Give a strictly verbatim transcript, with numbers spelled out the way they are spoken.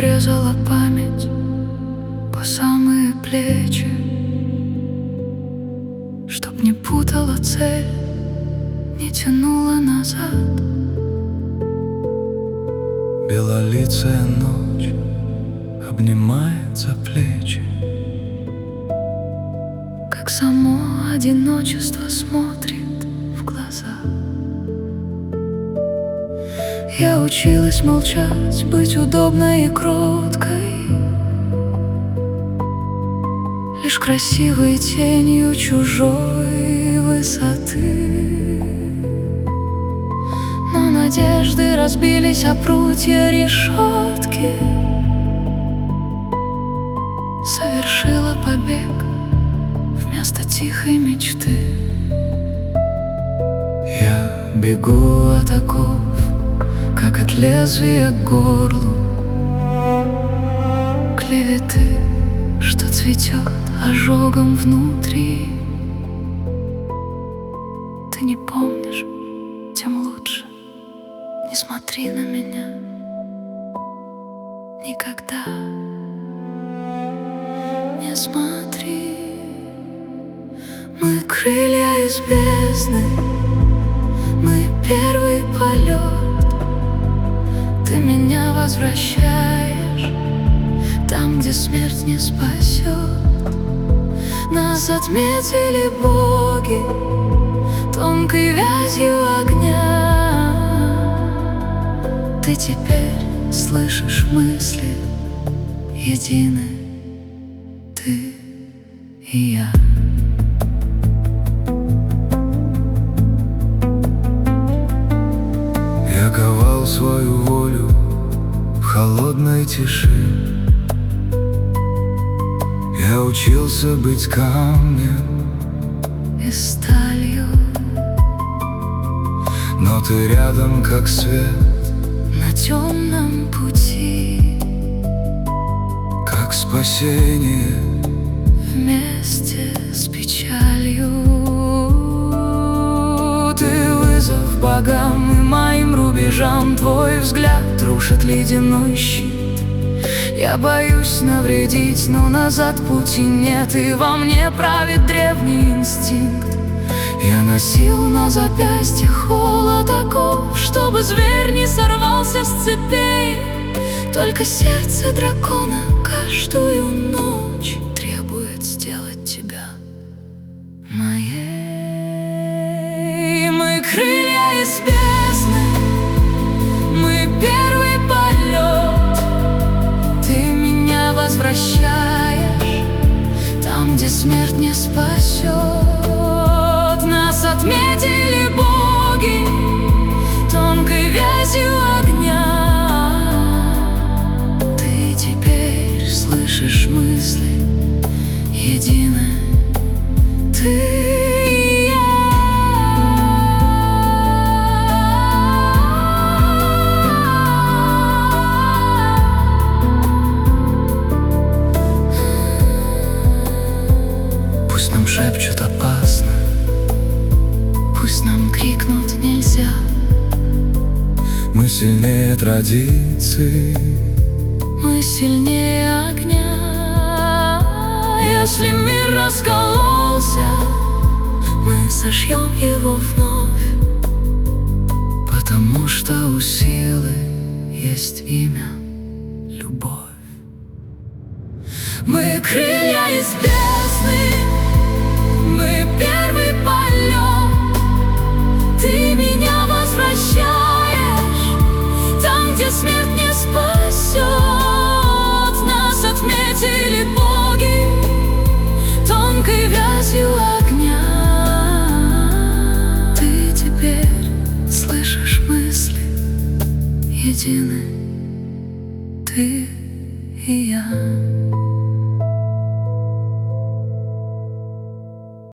обрезала память по самые плечи, чтоб не путала цель, не тянула назад. Белолицая ночь обнимает за плечи, как само одиночество смотрит в глаза. Я училась молчать, быть удобной и кроткой, лишь красивой тенью чужой высоты. Но надежды разбились о прутья решетки. Совершила побег вместо тихой мечты. я бегу от оков, как от лезвия к горлу клеветы, что цветет ожогом внутри. Ты не помнишь, тем лучше. Не смотри на меня никогда. Не смотри. Мы крылья из бездны, мы первый полет. Ты меня возвращаешь там, где смерть не спасет. Нас отметили боги тонкой вязью огня. Ты теперь слышишь мысли едины, ты и я. Я ковал свою волю в холодной тиши. Я учился быть камнем И сталью но ты рядом, как свет, на темном пути, как спасение вместе с печалью. Ты вызов богам и моим рубежам. Твой взгляд рушит ледяной щит. Я боюсь навредить, но назад пути нет. И во мне правит древний инстинкт. Я носил на запястье холод оков, чтобы зверь не сорвался с цепей. Только сердце дракона каждую ночь требует сделать тебя моей. Мы крылья из бездны, мы первый полет. Ты меня возвращаешь там, где смерть не спасет. Нас отметили боги тонкой вязью огня. Ты теперь слышишь мысли едины, ты и я. Пусть нам шепчут опасно, Пусть нам крикнуть нельзя. мы сильнее традиций. Мы сильнее огня. Если мир раскололся, мы сошьем его вновь, Потому что у силы есть имя — любовь. Мы крылья из бездны, мы первый полет. Ты меня возвращаешь там, где смерть не спасет. Нас отметили боги тонкой вязью огня. Ты теперь слышишь мысли едины, ты и я.